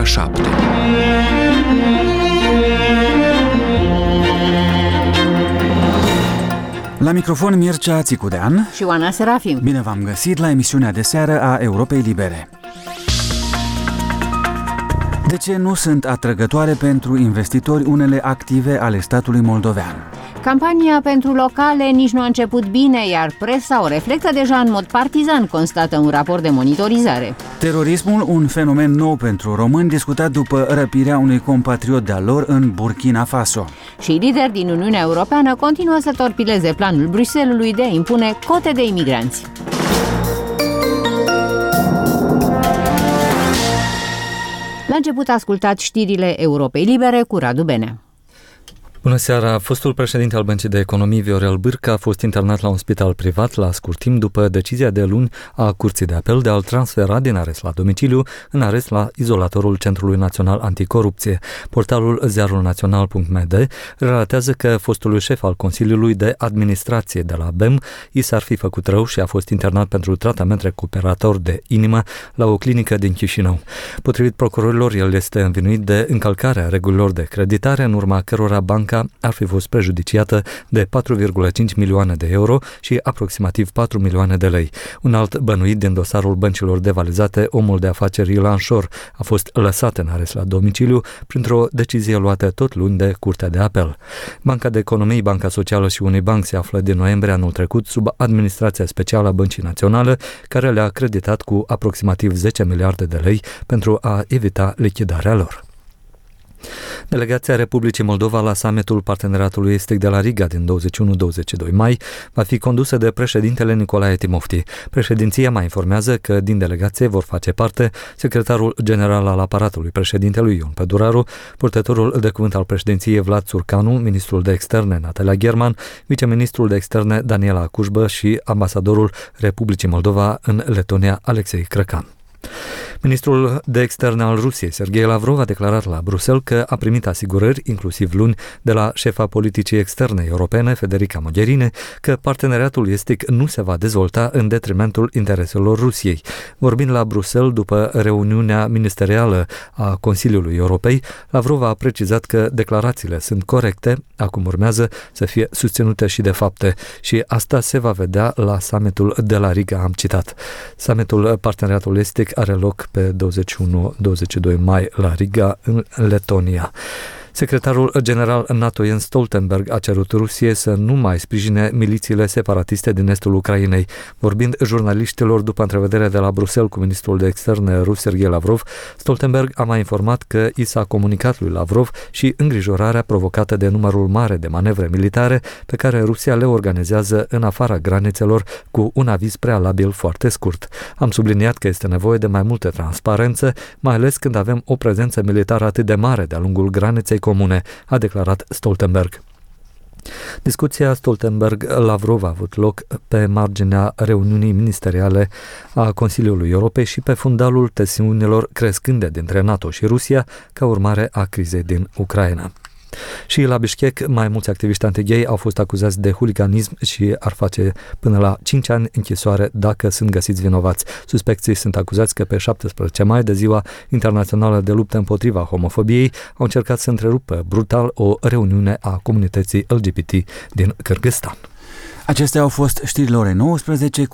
ora 7. La microfon Mircea Țicudean și Oana Serafim. Bine v-am găsit la emisiunea de seară a Europei Libere. De ce nu sunt atrăgătoare pentru investitori unele active ale statului moldovean? Campania pentru locale nici nu a început bine, iar presa o reflectă deja în mod partizan, constată un raport de monitorizare. Terorismul, un fenomen nou pentru români, discutat după răpirea unui compatriot de-al lor în Burkina Faso. Și lideri din Uniunea Europeană continuă să torpileze planul Bruxellesului de a impune cote de imigranți. La început ascultați știrile Europei Libere cu Radu Benea. Bună seara! Fostul președinte al Băncii de Economii, Viorel Bârcă, a fost internat la un spital privat la scurt timp după decizia de luni a Curții de Apel de a-l transfera din arest la domiciliu în arest la izolatorul Centrului Național Anticorupție. Portalul ziarulnațional.md relatează că fostului șef al Consiliului de Administrație de la BEM i s-ar fi făcut rău și a fost internat pentru tratament recuperator de inimă la o clinică din Chișinău. Potrivit procurorilor, el este învinuit de încălcarea regulilor de creditare, în urma cărora banca ar fi fost prejudiciată de 4,5 milioane de euro și aproximativ 4 milioane de lei. Un alt bănuit din dosarul băncilor devalizate, omul de afaceri Ilan Șor, a fost lăsat în arest la domiciliu printr-o decizie luată tot luni de Curtea de Apel. Banca de Economii, Banca Socială și Unibank se află din noiembrie anul trecut sub administrația specială a Băncii Naționale, care le-a creditat cu aproximativ 10 miliarde de lei pentru a evita lichidarea lor. Delegația Republicii Moldova la summitul Parteneriatului Estic de la Riga din 21-22 mai va fi condusă de președintele Nicolae Timofti. Președinția mai informează că din delegație vor face parte secretarul general al aparatului președintelui Ion Păduraru, purtătorul de cuvânt al președinției Vlad Țurcanu, ministrul de externe Natalia German, viceministrul de externe Daniela Cușbă și ambasadorul Republicii Moldova în Letonia Alexei Crăcan. Ministrul de externe al Rusiei, Sergei Lavrov, a declarat la Bruxelles că a primit asigurări, inclusiv luni, de la șefa politicii externe europene, Federica Mogherini, că parteneriatul estic nu se va dezvolta în detrimentul intereselor Rusiei. Vorbind la Bruxelles după reuniunea ministerială a Consiliului Europei, Lavrov a precizat că declarațiile sunt corecte, acum urmează să fie susținute și de fapte și asta se va vedea la summitul de la Riga, am citat. Summitul Parteneriatului Estic are loc pe 21-22 mai la Riga, în Letonia. Secretarul general NATO Jens Stoltenberg a cerut Rusiei să nu mai sprijine milițiile separatiste din estul Ucrainei. Vorbind jurnaliștilor după întrevederea de la Bruxelles cu ministrul de externe rus Sergei Lavrov, Stoltenberg a mai informat că i s-a comunicat lui Lavrov și îngrijorarea provocată de numărul mare de manevre militare pe care Rusia le organizează în afara granițelor cu un aviz prealabil foarte scurt. Am subliniat că este nevoie de mai multă transparență, mai ales când avem o prezență militară atât de mare de-a lungul graniței comune, a declarat Stoltenberg. Discuția Stoltenberg-Lavrov a avut loc pe marginea reuniunii ministeriale a Consiliului Europei și pe fundalul tensiunilor crescânde dintre NATO și Rusia ca urmare a crizei din Ucraina. Și la Bishkek, mai mulți activiști anti-gay au fost acuzați de huliganism și ar face până la 5 ani închisoare dacă sunt găsiți vinovați. Suspecții sunt acuzați că pe 17 mai, de Ziua Internațională de Luptă împotriva homofobiei, au încercat să întrerupă brutal o reuniune a comunității LGBT din Kârgâzstan. Acestea au fost știrile orei 19.